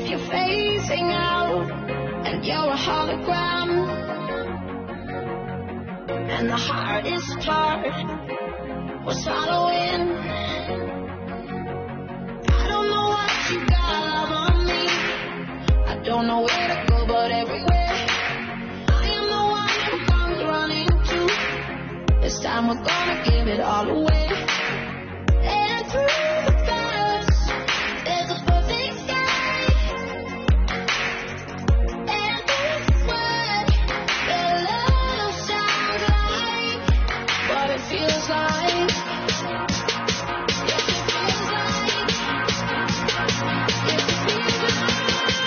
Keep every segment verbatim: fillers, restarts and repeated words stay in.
you're phasing out and you're a hologram, and the hardest part was following. I don't know what you got love on me. I don't know where to go, but everywhere I am the one who comes running to. This time we're gonna give it all away. And through the clouds, there's a perfect sky. And this is what the love sounds like. What it feels like. Yes, it feels like. Yes, it feels like.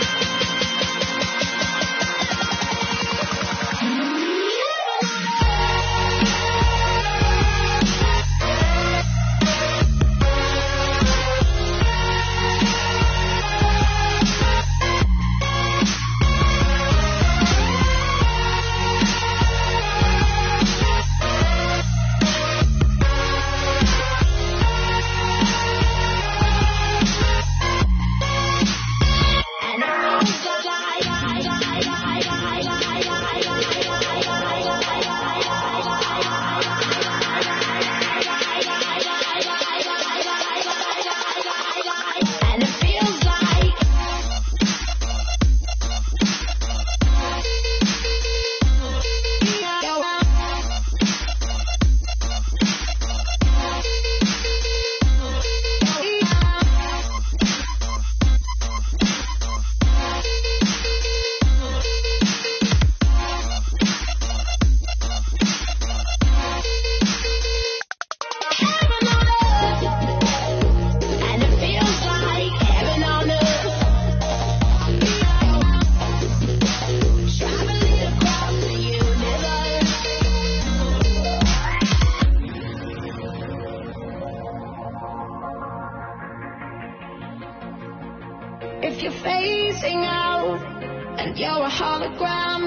If you're phasing out and you're a hologram,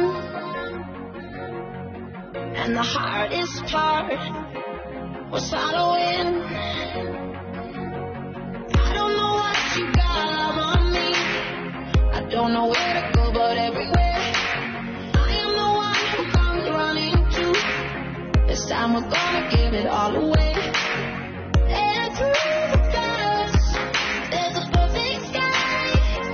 and the hardest part was following. I don't know what you got love on me. I don't know where to go, but everywhere I am the one who comes running to. This time we're gonna give it all away. And through the clouds, there's a perfect sky.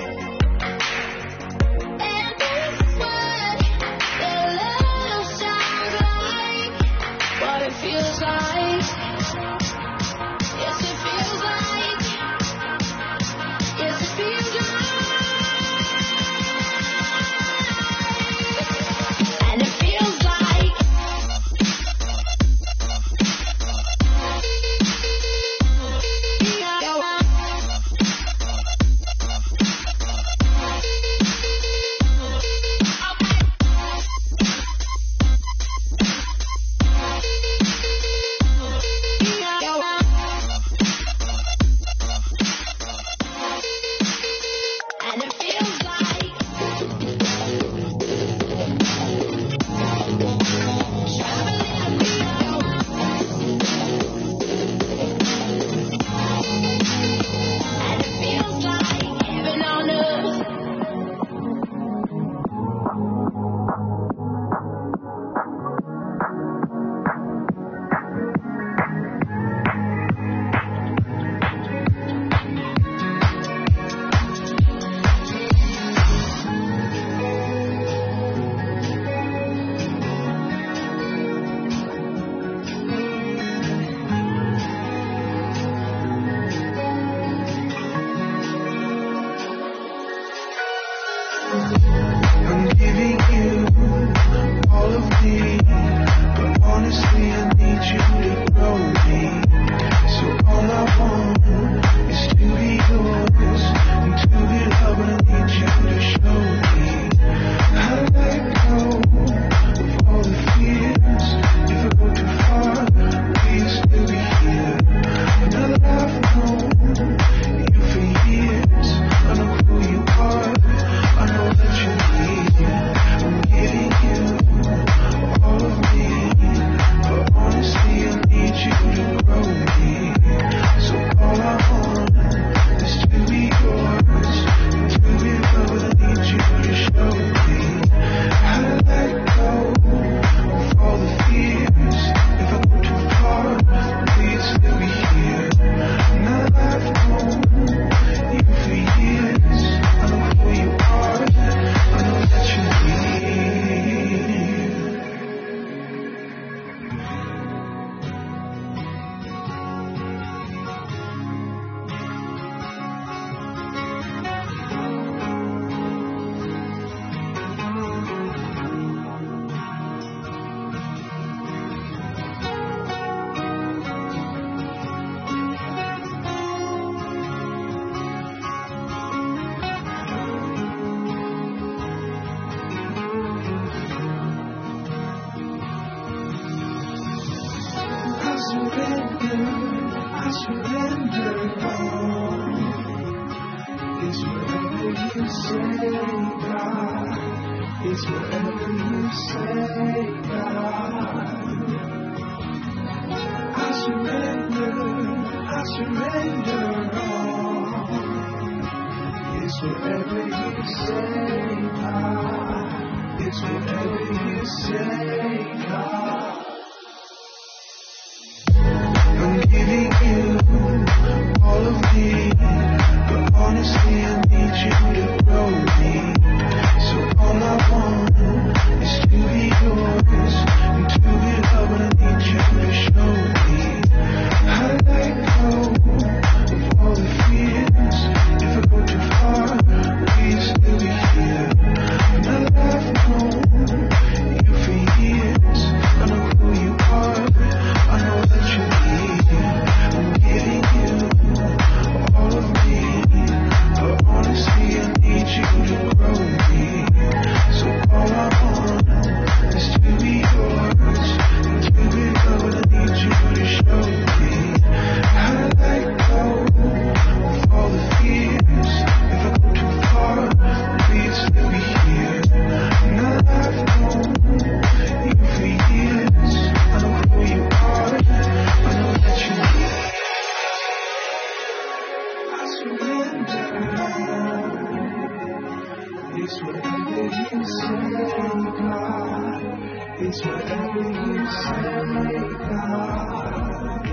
And this is what the love sounds like. What it feels like. Yes, it feels like. Yes, it feels like. And it feels like. It's whatever you say, God. It's whatever you say, God. I surrender, I surrender all. It's whatever you say, God. It's whatever you say, God. I'm giving you all of me, but honestly I need you to grow me. So all I want is to be yours, and to be loved I need you to show me. How to let go of all the fears. If I go too far, will you still be here? And I've known you for years. I know who you are, I know that you need. I'm giving you all of me, but honestly I need you to grow me. So all I want is to be yours, and to be loved I need you to show me. How to let go of all the fears. If I go too far, please still be here. And I've known you for years. I know who you are, I know that you need. I surrender. It's whatever you say, God. It's whatever you say, God.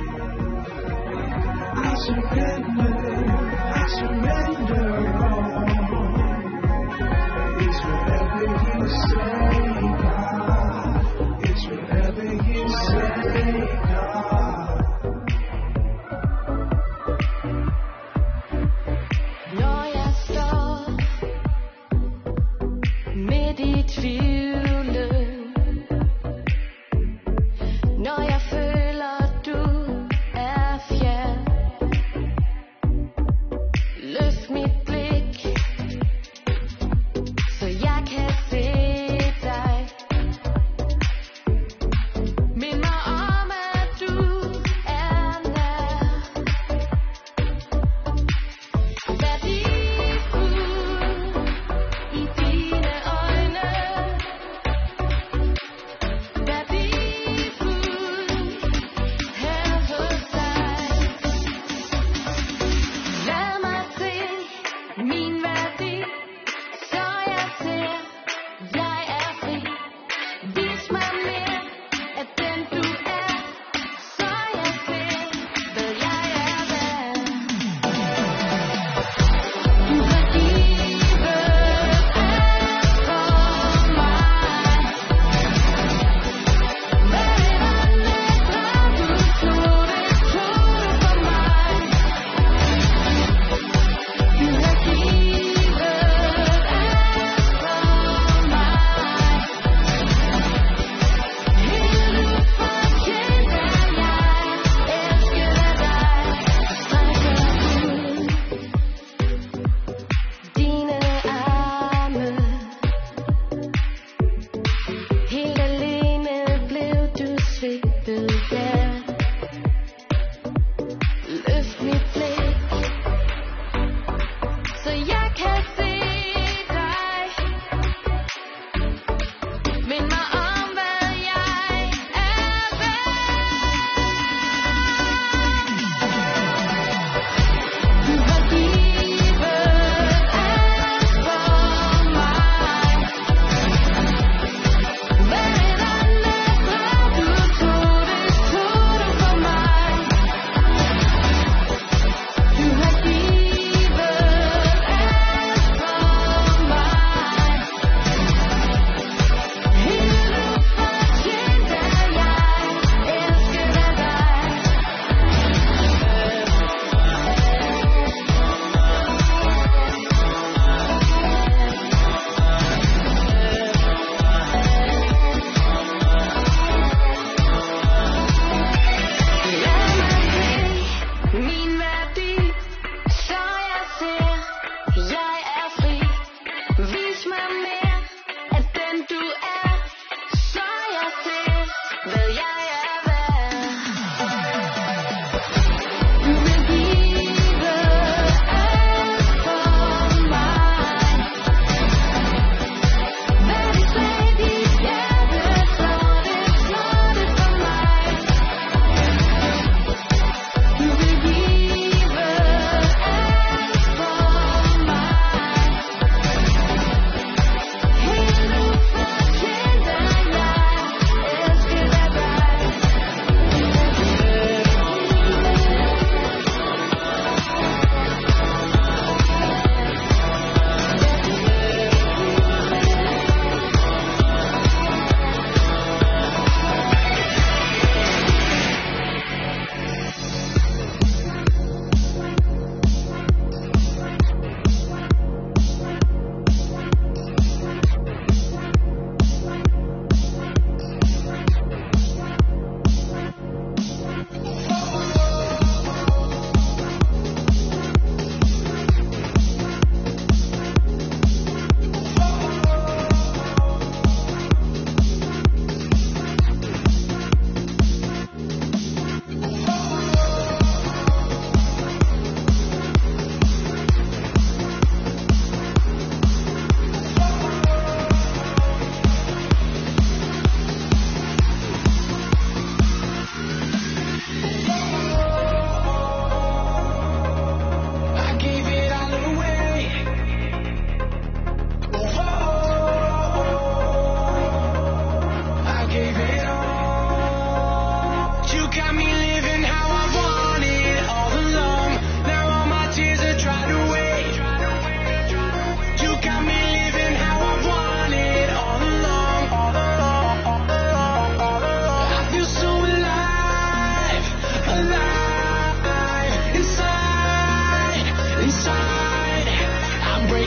I surrender, I surrender all. It's whatever you say, God. It's whatever you say, God. Når jeg står midt i tvivlen, når jeg føler du er fjern, løft mit blik, så jeg kan se dig. Mind mig om at du er nær, værdifuld i dine øjne, værdifuld her hos dig. Lad mig se min værdi, så jeg ser, jeg er fri. Vis mig mere af den du er, så jeg ser, hvad jeg er værd. Du har givet alt for mig. Hvad er nætter, du tog det, tog det for mig. Du har givet alt for mig. Helt ufortjent er jeg elsket af dig. Strækker ud dine arme. Helt alene blev du svigtet der. Løft mit blik, så jeg kan se dig. Mind mig om hvad jeg er værd. Du har givet alt for mig. Hvad er nætter, du tog det, tog det for mig. Du har givet alt for mig.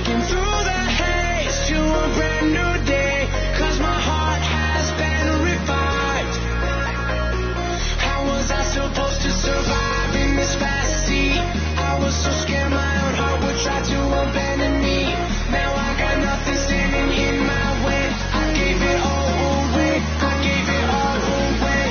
breaking through the haze to a brand new day, 'cause my heart has been revived. How was I supposed to survive in this fast sea? I was so scared my own heart would try to abandon me. Now I got nothing standing in my way. I gave it all away. I gave it all away.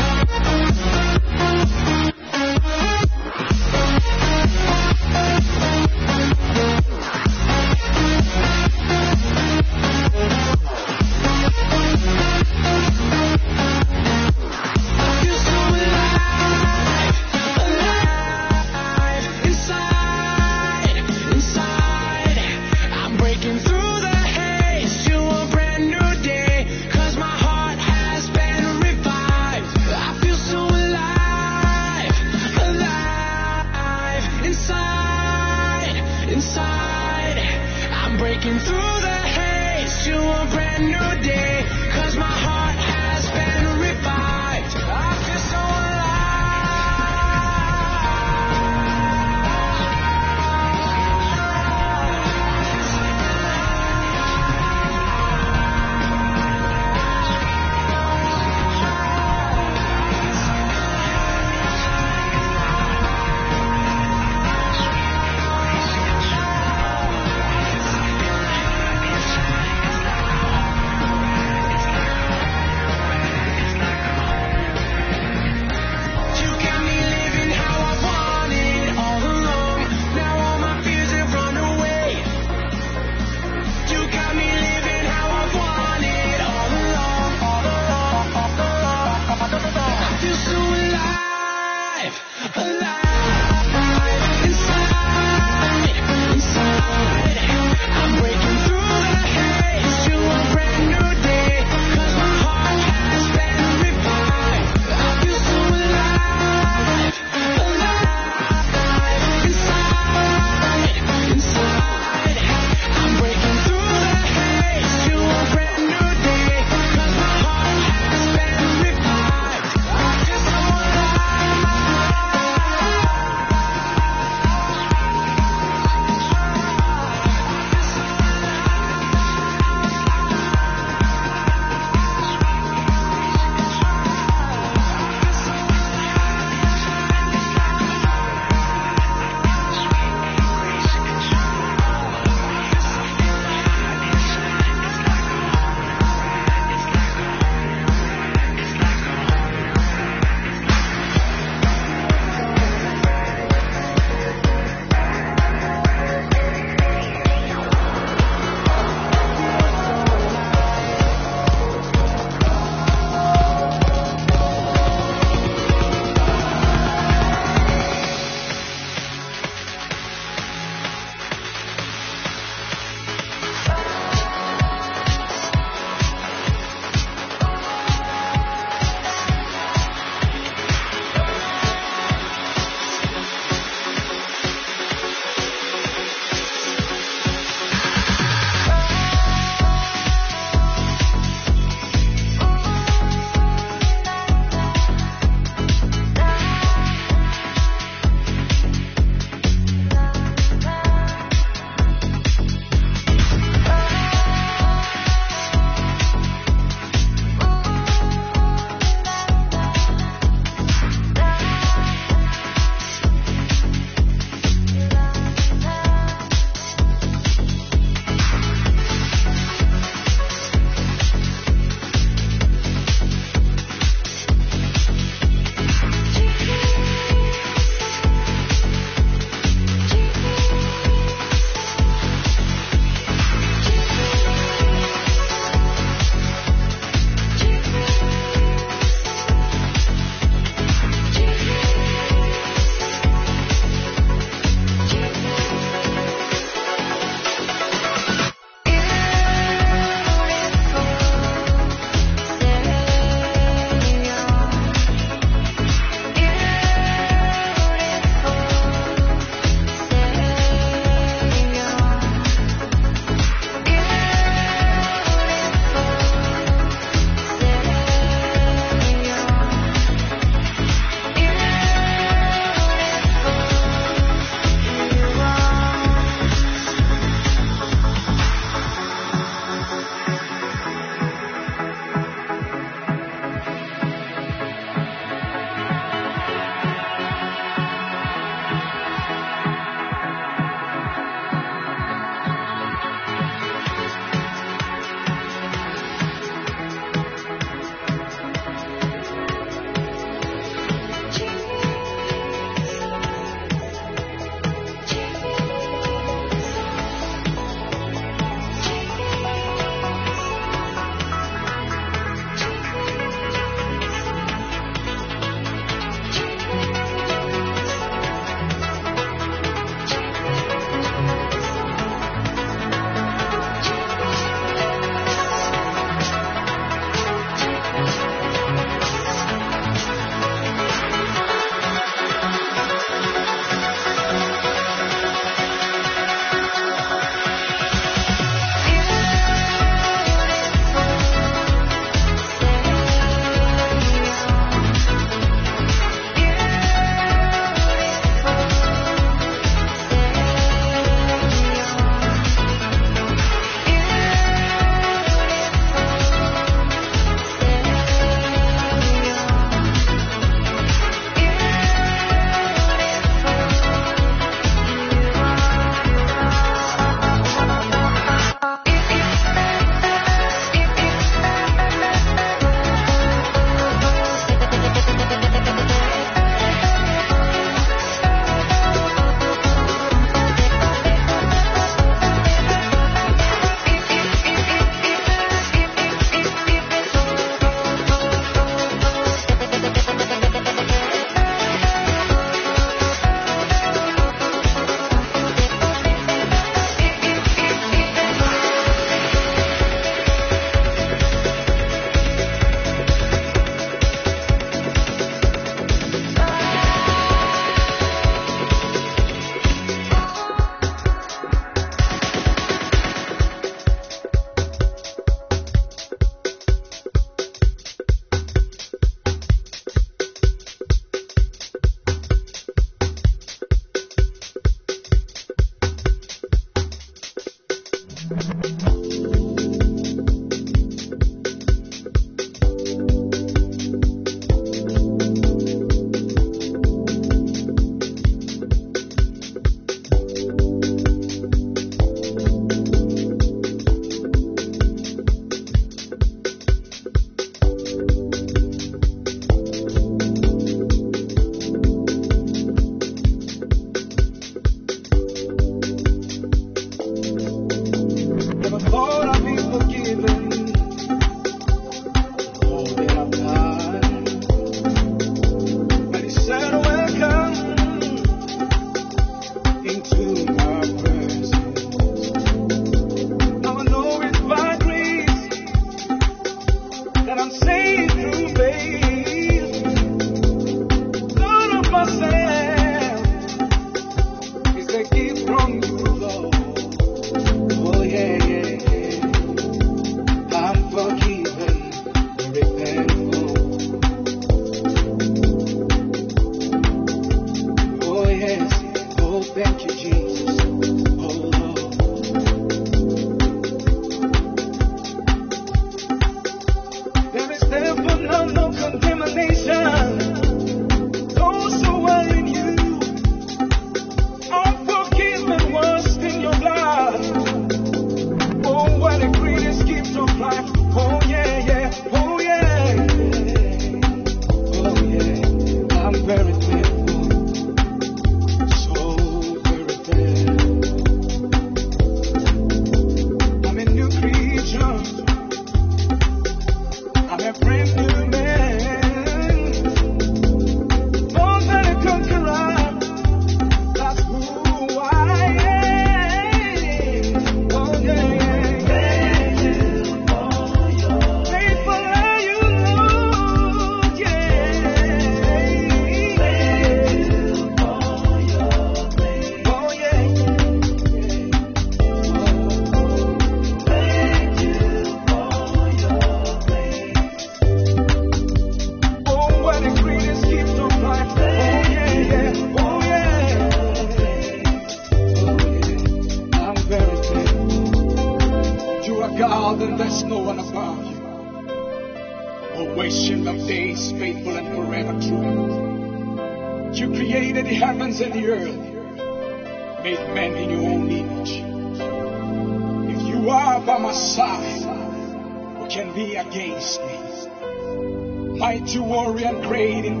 Mighty warrior and great in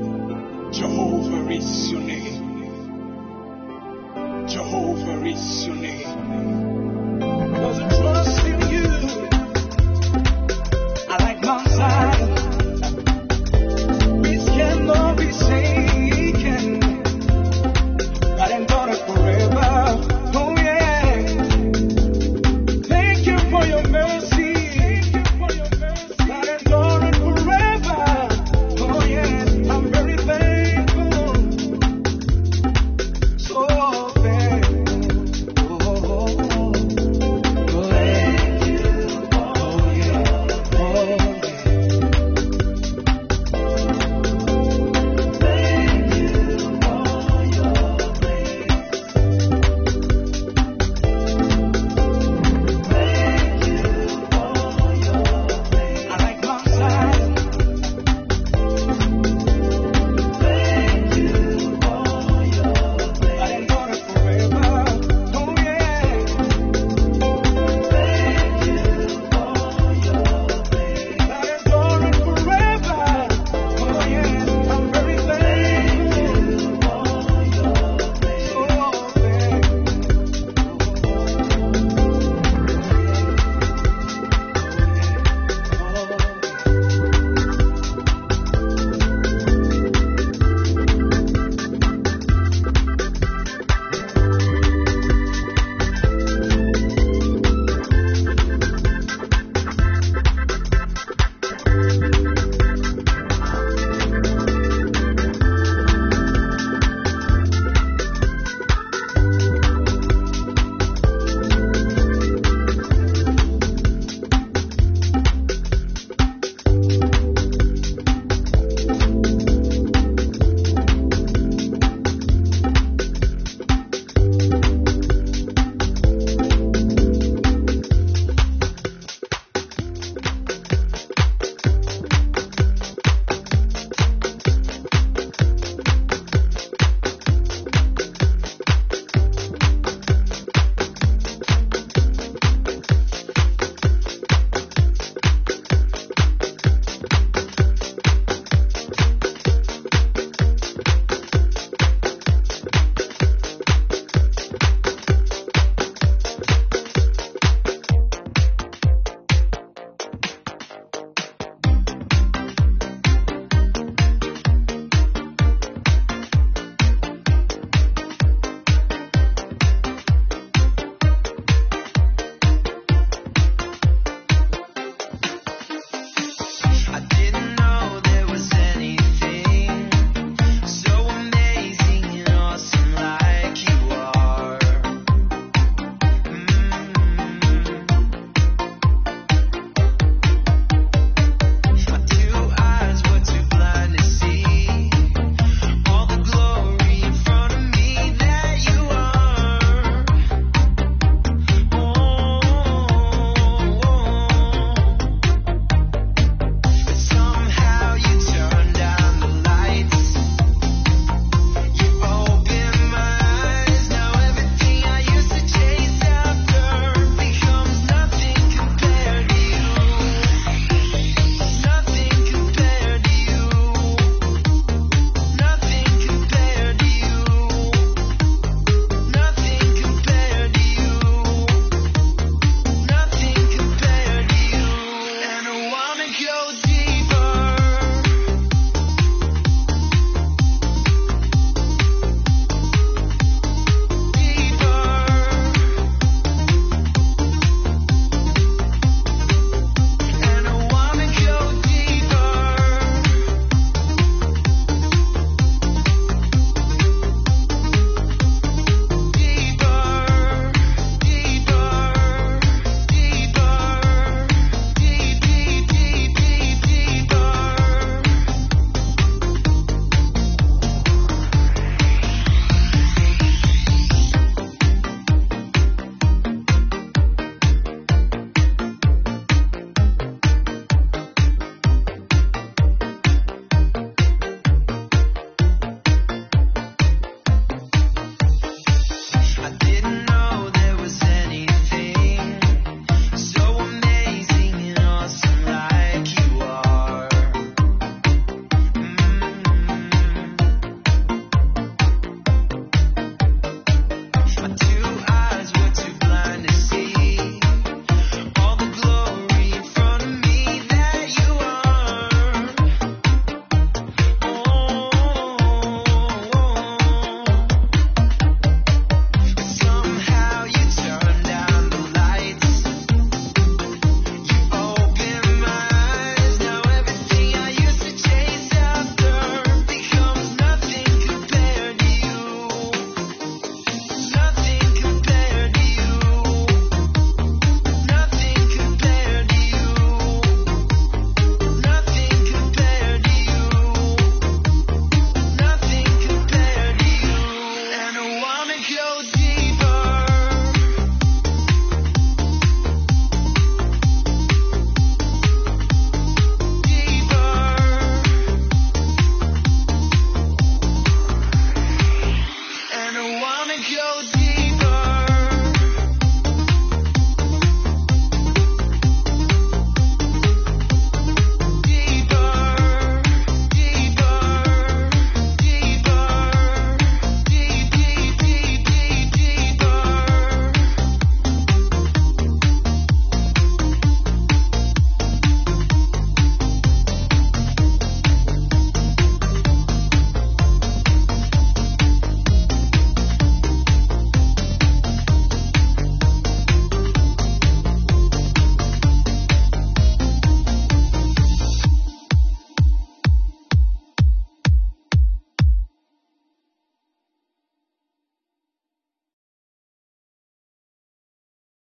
battle, Jehovah is your name. Jehovah is your